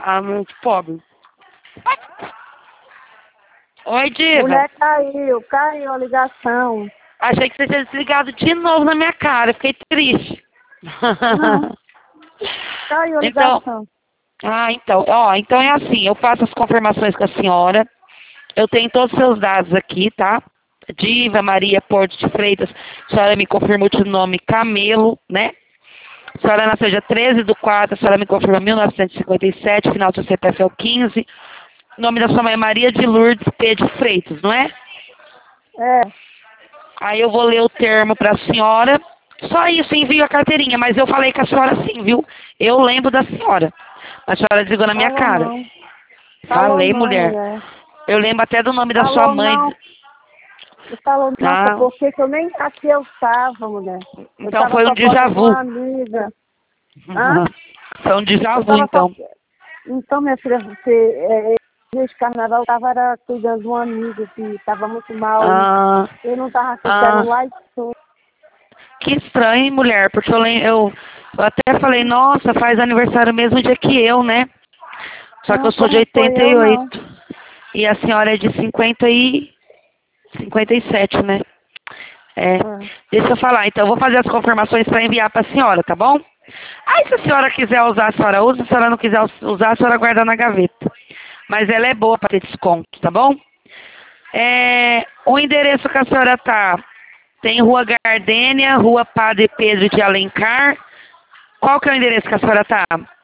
Ah, muito pobre. Oi, Diva. Mulher, caiu a ligação. Achei que você tinha desligado de novo na minha cara. Fiquei triste. Não, caiu a Então, ligação. então é assim, eu faço as confirmações com a senhora. Eu tenho todos os seus dados aqui, tá? Diva Maria Porto de Freitas. A senhora me confirma o nome Camelo, né? A senhora nasceu dia 13/4, a senhora me confirma 1957, final do seu CPF é o 15. O nome da sua mãe é Maria de Lourdes P. de Freitas, não é? É, Aí eu vou ler o termo para a senhora. Só isso, envio a carteirinha, mas eu falei com a senhora sim, viu? Eu lembro da senhora. A senhora desligou na minha falou cara. não. Falou Falei, não, mulher. mulher. Eu lembro até do nome da sua Falou mãe. não. Falou não, Ah, porque que eu nem aqui eu estava, mulher. Eu então estava foi um só déjà fora com vu. uma amiga. Hã? Foi um déjà Eu vu, estava só... então. Então, minha filha, esse carnaval eu estava cuidando de uma amiga que estava muito mal. Ah, Eu não estava aqui, quero ah, lá e tudo. que estranho, hein, mulher? Porque eu até falei, nossa, faz aniversário mesmo dia que eu, né? Só que Não, eu sou de como foi eu, não. 88. E a senhora é de 57, né? É. Ah, Deixa eu falar, então eu vou fazer as confirmações para enviar para a senhora, tá bom? Aí se a senhora quiser usar, a senhora usa. Se a senhora não quiser usar, a senhora guarda na gaveta. Mas ela é boa para ter desconto, tá bom? O endereço que a senhora tá, tem Rua Gardênia, Rua Padre Pedro de Alencar. Qual que é o endereço que a senhora tá?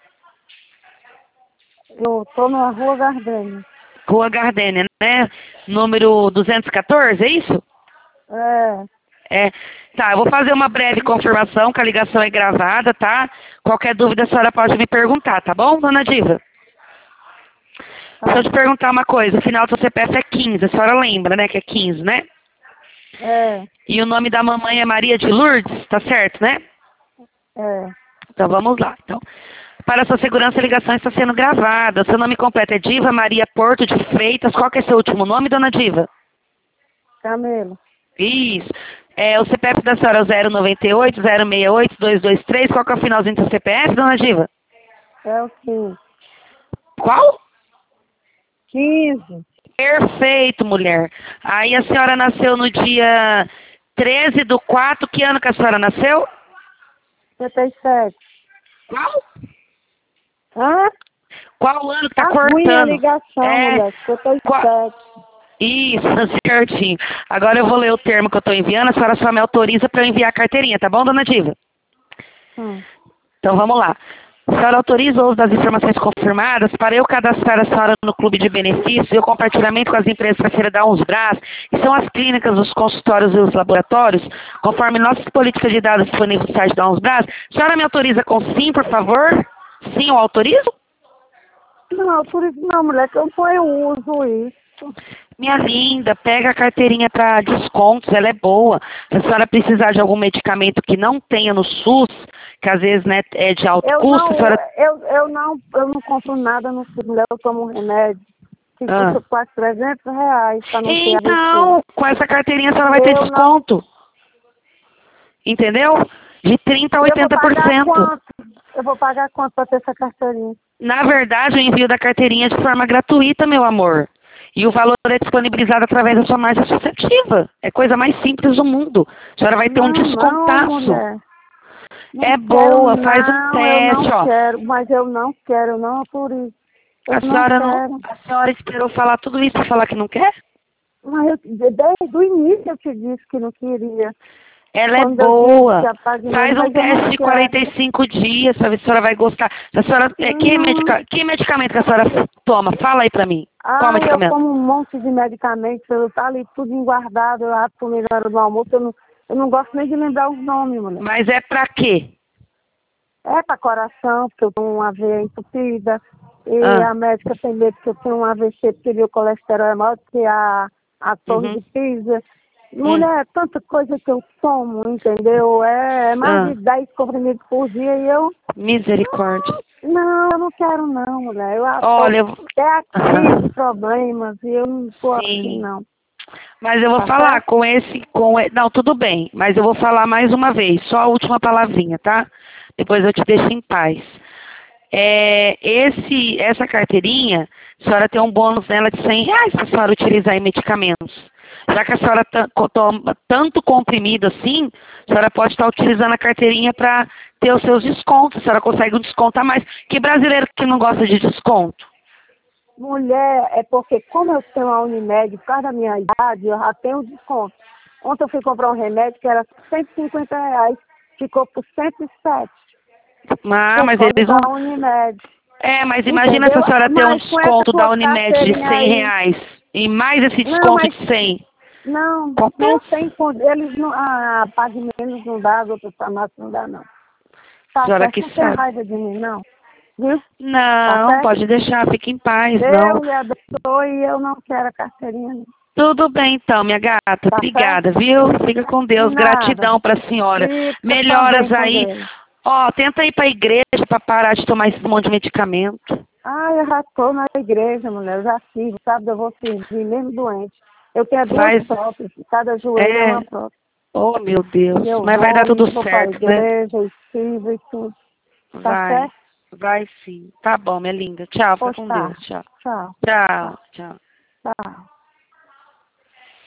eu estou na Rua Gardênia. Rua Gardênia, né? Número 214, é isso? É, É. Tá, eu vou fazer uma breve confirmação, que a ligação é gravada, tá? Qualquer dúvida a senhora pode me perguntar, tá bom, dona Diva? Deixa eu tá. te perguntar uma coisa, o final do seu CPF é 15, a senhora lembra, né, que é 15, né? É, E o nome da mamãe é Maria de Lourdes, tá certo, né? é. Então vamos lá. Então, para a sua segurança, a ligação está sendo gravada. Seu nome completo é Diva Maria Porto de Freitas. Qual que é seu último nome, dona Diva? Camelo. Isso. O CPF da senhora é o 098 068 223. Qual que é o finalzinho do seu CPF, dona Diva? É o 15. Qual? 15. Perfeito, mulher. Aí a senhora nasceu no dia 13/4. Que ano que a senhora nasceu? 57. Qual? Hã? Qual ano que tá Tá ruim a cortando? ligação, É. mulher. Qual? 57. Isso, certinho. Agora eu vou ler o termo que eu estou enviando. A senhora só me autoriza para eu enviar a carteirinha, tá bom, dona Diva? Hum. Então vamos lá. A senhora autoriza o uso das informações confirmadas para eu cadastrar a senhora no clube de benefícios e o compartilhamento com as empresas para a senhora dar uns braços, que são as clínicas, os consultórios e os laboratórios, conforme nossas políticas de dados disponíveis no site da uns braços. A senhora me autoriza com sim, por favor? Sim, eu autorizo? Não, por isso não, mulher, que eu uso isso. Minha linda, pega a carteirinha para descontos, ela é boa. Se a senhora precisar de algum medicamento que não tenha no SUS, que às vezes, né, é de alto Eu custo, a não, senhora... eu não compro nada no SUS, mulher, eu tomo um remédio que Ah. custa quase R$ 300 para não ter AVC. Então, com essa carteirinha a senhora vai ter Eu não. desconto. Entendeu? De 30% a E eu vou pagar 80%. quanto? Eu vou pagar quanto para ter essa carteirinha? Na verdade, o envio da carteirinha é de forma gratuita, meu amor. E o valor é disponibilizado através da sua margem associativa. É a coisa mais simples do mundo. A senhora vai ter um Não, descontaço. mulher. Não É quero, boa, faz um não, eu não teste, ó. quero, mas eu não quero, eu não autorizo. Eu A não senhora não, quero. a senhora esperou falar tudo isso para falar que não quer? Mas desde o início eu te disse que não queria. Ela é Quando eu disse que boa. a Pagner, Faz um mas eu não teste de quero. 45 dias para ver se a senhora vai gostar. Se a senhora, Não. que medicamento que a senhora toma? Fala aí para mim. Qual Ah, eu medicamento? tomo um monte de medicamentos, eu tá ali tudo guardado, eu abro comer na hora do almoço, eu não gosto nem de lembrar os nomes, mulher. Mas é para quê? É para coração, porque eu tenho uma veia entupida, e Ah, a médica tem medo que eu tenho um AVC, porque meu colesterol é maior do que a torre uhum. de Pisa. Hum, Mulher, tanta coisa que eu tomo, entendeu? É mais de ah, 10 comprimidos por dia e eu... misericórdia. Não, eu não quero não, mulher. Eu estou Olha, até aqui de problemas e eu não estou assim, sim. não. Mas eu vou Tá falar certo? não, tudo bem, mas eu vou falar mais uma vez, só a última palavrinha, tá? Depois eu te deixo em paz. Essa carteirinha, a senhora tem um bônus nela de R$ 100 para a senhora utilizar em medicamentos. Já que a senhora toma tanto comprimido assim, a senhora pode estar utilizando a carteirinha para ter os seus descontos. A senhora consegue um desconto a mais. Que brasileiro que não gosta de desconto? Mulher, é porque como eu tenho a Unimed, por causa da minha idade, eu já tenho desconto. Ontem eu fui comprar um remédio que era R$ 150, ficou por 107. Mas Por eles não... da Unimed. Mas imagina se a Entendeu? senhora ter um Mas com essa desconto da sua Unimed de carteirinha aí. R$ 100 e mais esse Não, desconto mas de 100. não Compensa. tem. Eles não. A Pague Menos não dá, as outras farmácias não dá, não. A Tá senhora certo, que não tem sabe. raiva de mim, não. Viu? Tá Não, certo? pode deixar, fique em paz, não. Deus lhe abençoe e eu não quero a carteirinha, não. Tudo bem então, minha gata. Tá certo? Obrigada, viu? Fica com De Deus. nada. Gratidão para a senhora. Fica Melhoras também com aí. Deus. Ó, tenta ir para a igreja para parar de tomar esse monte de medicamento. Ah, eu já estou na igreja, mulher. Eu já sirvo, sabe? Eu vou servir mesmo doente. Eu tenho duas Faz. próteses. Cada joelho é É. uma prótese. Oh, meu Deus. E eu Mas vai dar tudo vou para a certo, né? igreja e sirvo e tudo. Tá Vai. certo? Vai sim. Tá bom, minha linda. Tchau, fica Pois com tá. Deus. Tchau. Tchau. Tchau, Tchau. tchau. Tchau.